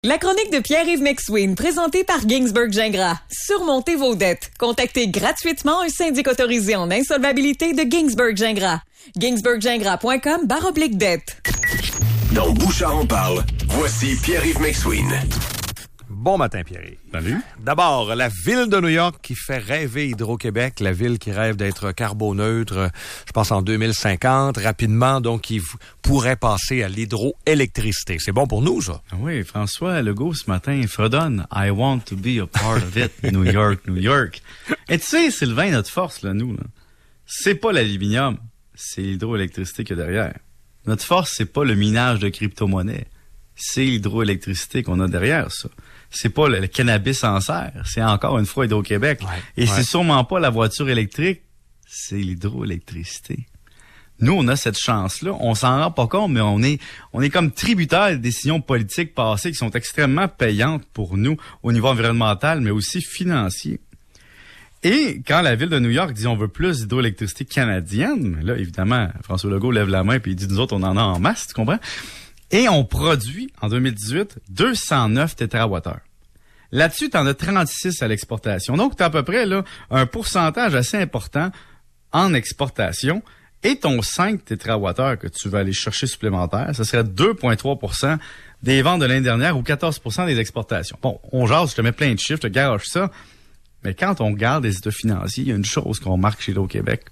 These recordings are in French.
La chronique de Pierre-Yves McSween, présentée par Ginsberg Gingras. Surmontez vos dettes. Contactez gratuitement un syndic autorisé en insolvabilité de Ginsberg Gingras. ginsberggingras.com/dette. Dans Bouchard en parle, voici Pierre-Yves McSween. Bon matin, Pierre. Salut. D'abord, la ville de New York qui fait rêver Hydro-Québec, la ville qui rêve d'être carboneutre, je pense en 2050, rapidement, donc qui pourrait passer à l'hydroélectricité. C'est bon pour nous, ça? Oui, François Legault, ce matin, fredonne « I want to be a part of it, New York, New York ». Et tu sais, Sylvain, notre force, là, nous, là, c'est pas l'aluminium, c'est l'hydroélectricité qu'il y a derrière. Notre force, c'est pas le minage de crypto-monnaies, c'est l'hydroélectricité qu'on a derrière, ça. C'est pas le cannabis en serre, c'est encore une fois Hydro-Québec. Et c'est sûrement pas la voiture électrique, c'est l'hydroélectricité. Nous, on a cette chance-là, on s'en rend pas compte, mais on est comme tributaire des décisions politiques passées qui sont extrêmement payantes pour nous au niveau environnemental, mais aussi financier. Et quand la ville de New York dit on veut plus d'hydroélectricité canadienne, là, évidemment, François Legault lève la main puis il dit nous autres, on en a en masse, tu comprends? Et on produit, en 2018, 209 térawattheures. Là-dessus, tu en as 36 à l'exportation. Donc, tu as à peu près là un pourcentage assez important en exportation. Et ton 5 térawattheures que tu vas aller chercher supplémentaire, ce serait 2,3 % des ventes de l'année dernière ou 14 % des exportations. Bon, on jase, je te mets plein de chiffres, je te garage ça. Mais quand on regarde les états financiers, il y a une chose qu'on marque chez Hydro-Québec.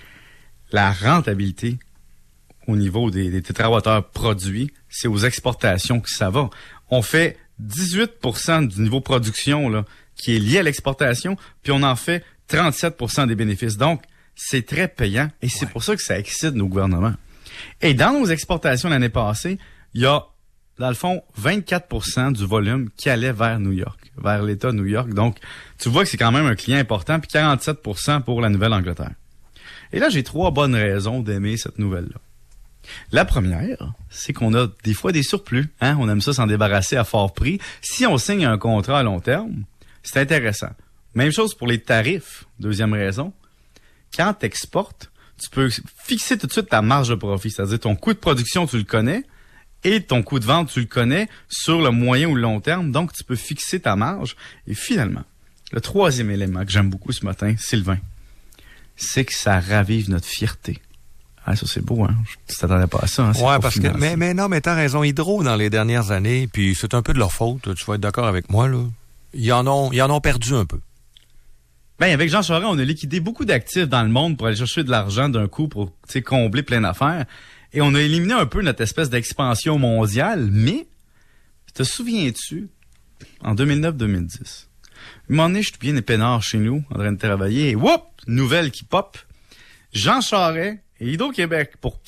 La rentabilité au niveau des térawattheures produits, c'est aux exportations que ça va. On fait 18 % du niveau production là, qui est lié à l'exportation, puis on en fait 37 % des bénéfices. Donc, c'est très payant et c'est pour ça que ça excite nos gouvernements. Et dans nos exportations l'année passée, il y a, dans le fond, 24 % du volume qui allait vers New York, vers l'État de New York. Donc, tu vois que c'est quand même un client important, puis 47 % pour la Nouvelle-Angleterre. Et là, j'ai 3 bonnes raisons d'aimer cette nouvelle-là. La première, c'est qu'on a des fois des surplus. Hein? On aime ça s'en débarrasser à fort prix. Si on signe un contrat à long terme, c'est intéressant. Même chose pour les tarifs. Deuxième raison, quand tu exportes, tu peux fixer tout de suite ta marge de profit. C'est-à-dire ton coût de production, tu le connais, et ton coût de vente, tu le connais sur le moyen ou le long terme. Donc, tu peux fixer ta marge. Et finalement, le troisième élément que j'aime beaucoup ce matin, Sylvain, c'est que ça ravive notre fierté. Ah, ça, c'est beau, hein? Tu t'attendais pas à ça, hein? Ouais, parce que, mais t'as raison. Hydro, dans les dernières années, puis c'est un peu de leur faute, tu vas être d'accord avec moi, là. Ils en ont perdu un peu. Ben, avec Jean Charest, on a liquidé beaucoup d'actifs dans le monde pour aller chercher de l'argent d'un coup pour, combler plein d'affaires. Et on a éliminé un peu notre espèce d'expansion mondiale, mais, te souviens-tu, en 2009-2010, un moment donné, je suis bien épinard chez nous, en train de travailler, et whoop! Nouvelle qui pop. Jean Charest et Hydro-Québec, pour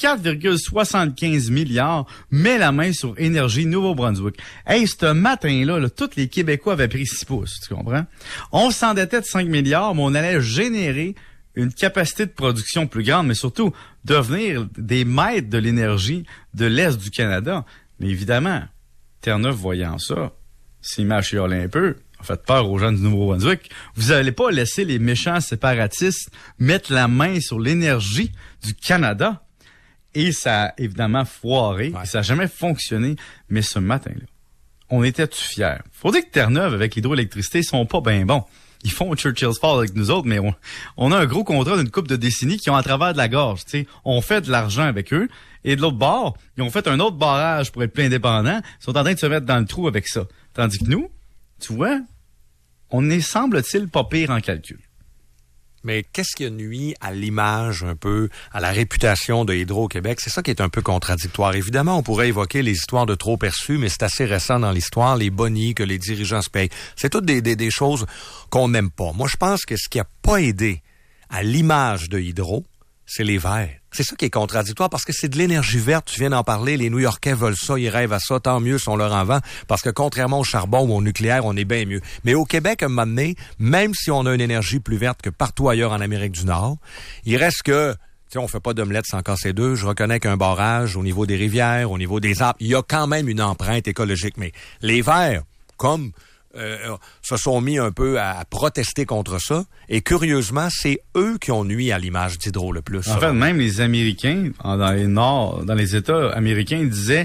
4,75 milliards, met la main sur Énergie Nouveau-Brunswick. Hey, ce matin-là, là, tous les Québécois avaient pris 6 pouces, tu comprends? On s'endettait de 5 milliards, mais on allait générer une capacité de production plus grande, mais surtout devenir des maîtres de l'énergie de l'Est du Canada. Mais évidemment, Terre-Neuve voyant ça, s'est mis à chialer un peu. Faites peur aux gens du Nouveau-Brunswick. Vous n'allez pas laisser les méchants séparatistes mettre la main sur l'énergie du Canada. Et ça a évidemment foiré. Ouais. Et ça n'a jamais fonctionné. Mais ce matin-là, on était tout fiers. Faut dire que Terre-Neuve, avec l'hydroélectricité, ils sont pas bien bons. Ils font Churchill's Fall avec nous autres, mais on a un gros contrat d'une couple de décennies qui ont à travers de la gorge. T'sais. On fait de l'argent avec eux. Et de l'autre bord, ils ont fait un autre barrage pour être plus indépendants. Ils sont en train de se mettre dans le trou avec ça. Tandis que nous, tu vois, on est, semble-t-il, pas pire en calcul. Mais qu'est-ce qui a nuit à l'image un peu, à la réputation de Hydro-Québec? C'est ça qui est un peu contradictoire. Évidemment, on pourrait évoquer les histoires de trop perçus, mais c'est assez récent dans l'histoire, les bonnies que les dirigeants se payent. C'est toutes des choses qu'on n'aime pas. Moi, je pense que ce qui a pas aidé à l'image de Hydro, c'est les verts. C'est ça qui est contradictoire parce que c'est de l'énergie verte. Tu viens d'en parler. Les New-Yorkais veulent ça. Ils rêvent à ça. Tant mieux si on leur en vend parce que contrairement au charbon ou au nucléaire, on est bien mieux. Mais au Québec, à un moment donné, même si on a une énergie plus verte que partout ailleurs en Amérique du Nord, il reste que, tu sais, on fait pas d'omelette sans casser deux. Je reconnais qu'un barrage au niveau des rivières, au niveau des arbres, il y a quand même une empreinte écologique. Mais les verts, comme se sont mis un peu à protester contre ça. Et curieusement, c'est eux qui ont nui à l'image d'Hydro le plus. En fait, même les Américains, dans les États américains, ils disaient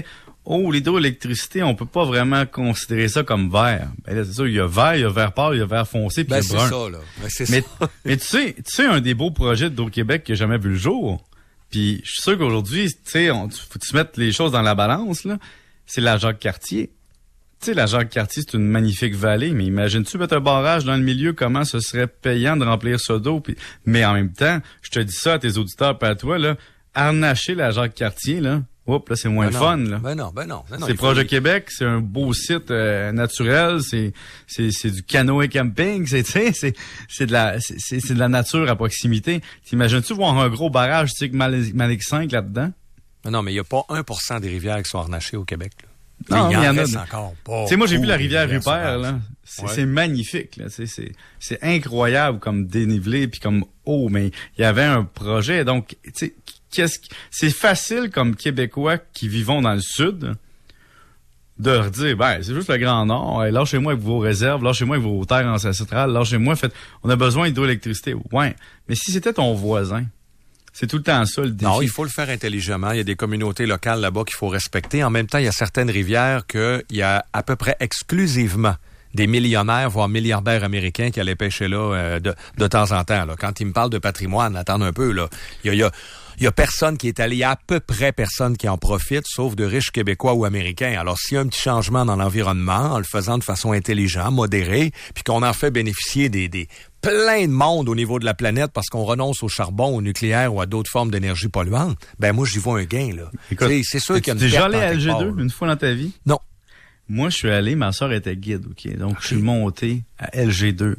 oh, l'hydroélectricité, on peut pas vraiment considérer ça comme vert. Ben là, c'est sûr, il y a vert pâle, il y a vert foncé, puis il y a brun. C'est ça, là. Mais tu sais, un des beaux projets d'Hydro-Québec qui a jamais vu le jour, puis je suis sûr qu'aujourd'hui, tu sais, faut que tu mettes les choses dans la balance, là, c'est la Jacques-Cartier. Tu sais, la Jacques-Cartier, c'est une magnifique vallée, mais imagine-tu mettre un barrage dans le milieu, comment ce serait payant de remplir ça d'eau, mais en même temps, je te dis ça à tes auditeurs, pas à toi, là, harnacher la Jacques-Cartier, là, oups, là, c'est moins fun, là. Ben non. C'est proche de Québec, c'est un beau site naturel, c'est du canoë camping, c'est de la nature à proximité. T'imagines-tu voir un gros barrage type Malik 5 là-dedans? Non, mais il y a pas 1% des rivières qui sont harnachées au Québec, là. Non, il y en a encore pas. Tu sais, moi, j'ai vu la rivière Rupert, là. C'est magnifique, là. C'est incroyable comme dénivelé puis comme eau, mais il y avait un projet. Donc, tu sais, c'est facile comme Québécois qui vivons dans le Sud de redire, ben, c'est juste le Grand Nord. Hey, lâchez-moi avec vos réserves, lâchez-moi avec vos terres ancestrales, lâchez-moi, on a besoin d'hydroélectricité. Ouais. Mais si c'était ton voisin, c'est tout le temps ça, le défi. Non, il faut le faire intelligemment. Il y a des communautés locales là-bas qu'il faut respecter. En même temps, il y a certaines rivières qu'il y a à peu près exclusivement des millionnaires, voire milliardaires américains qui allaient pêcher là de temps en temps. Là. Quand ils me parlent de patrimoine, attendez un peu, là. Il y a personne qui est allé, il y a à peu près personne qui en profite, sauf de riches Québécois ou Américains. Alors, s'il y a un petit changement dans l'environnement, en le faisant de façon intelligente, modérée, puis qu'on en fait bénéficier des plein de monde au niveau de la planète parce qu'on renonce au charbon, au nucléaire ou à d'autres formes d'énergie polluante, ben moi, j'y vois un gain, là. Écoute, c'est sûr qu'il y a une déjà perte allé à en quelque LG2 part, une fois dans ta vie? Non. Moi, je suis allé, ma sœur était guide, OK? Donc, je suis monté à LG2,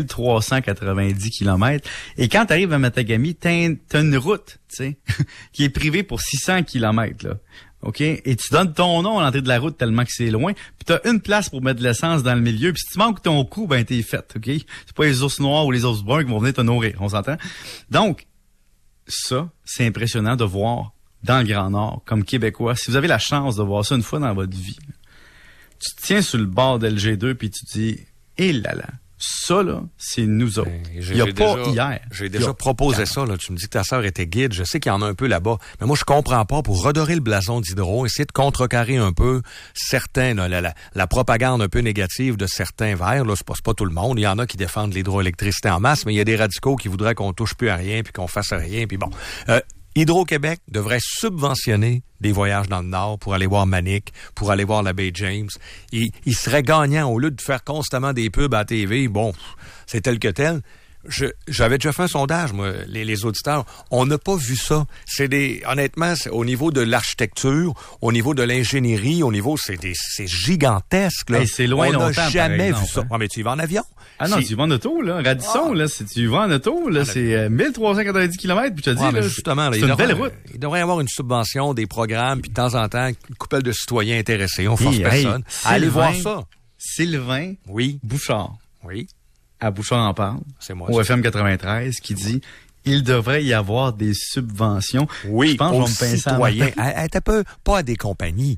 1390 km. Et quand tu arrives à Matagami, t'as une route, tu sais, qui est privée pour 600 km, là. OK? Et tu donnes ton nom à l'entrée de la route tellement que c'est loin. Puis t'as une place pour mettre de l'essence dans le milieu. Puis si tu manques ton coup, ben t'es fait, OK? C'est pas les ours noirs ou les ours bruns qui vont venir te nourrir, on s'entend? Donc, ça, c'est impressionnant de voir dans le Grand Nord, comme Québécois. Si vous avez la chance de voir ça une fois dans votre vie, tu te tiens sur le bord d'LG2 puis tu te dis, hé là là, ça là, c'est nous autres. Il n'y a pas hier. J'ai déjà proposé ça, là. Tu me dis que ta sœur était guide. Je sais qu'il y en a un peu là-bas. Mais moi, je comprends pas pour redorer le blason d'Hydro, essayer de contrecarrer un peu certains, là, la propagande un peu négative de certains verts. Là, c'est pas tout le monde. Il y en a qui défendent l'hydroélectricité en masse, mais il y a des radicaux qui voudraient qu'on touche plus à rien puis qu'on fasse rien. Puis bon. Hydro-Québec devrait subventionner des voyages dans le Nord pour aller voir Manic, pour aller voir la baie James. Il serait gagnant au lieu de faire constamment des pubs à la TV. Bon, c'est tel que tel. J'avais déjà fait un sondage, moi, les auditeurs. On n'a pas vu ça. Honnêtement, c'est au niveau de l'architecture, au niveau de l'ingénierie, au niveau, c'est gigantesque, là. Hey, c'est loin longtemps. On n'a jamais vu ça. Hein. Ouais, mais tu y vas en avion. Ah non, tu y vas en auto, là. Radisson, là, si tu y vas en auto, là, c'est 1390 km, puis je te dis, là, justement, là, c'est une belle route. Il devrait y avoir une subvention, des programmes, puis de temps en temps, une couple de citoyens intéressés. On force personne. Allez voir ça. Sylvain Bouchard. Oui. À Bouchard en parle. C'est moi. Au FM 93, qui dit, il devrait y avoir des subventions. Oui, je pense aux citoyens. Pas à des compagnies.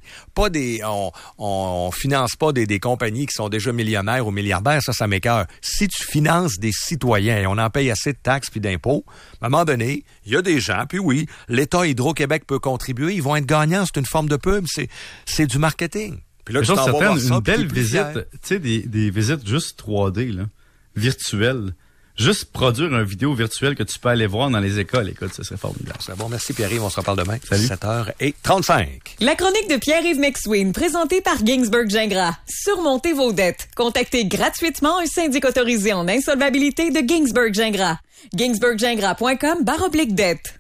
On finance pas des compagnies qui sont déjà millionnaires ou milliardaires. Ça m'écoeure. Si tu finances des citoyens et on en paye assez de taxes puis d'impôts, à un moment donné, il y a des gens, puis oui, l'État Hydro-Québec peut contribuer. Ils vont être gagnants. C'est une forme de pub. C'est du marketing. Puis là, tu t'en vas voir ça, une belle visite. Tu sais, des visites juste 3D, là. Virtuel. Juste produire une vidéo virtuelle que tu peux aller voir dans les écoles. Écoute, ça serait formidable. C'est bon. Merci Pierre-Yves. On se reparle demain. Salut. 7h35. La chronique de Pierre-Yves McSween, présentée par Ginsberg Gingras. Surmontez vos dettes. Contactez gratuitement un syndic autorisé en insolvabilité de Ginsberg Gingras. ginsberggingras.com/dette.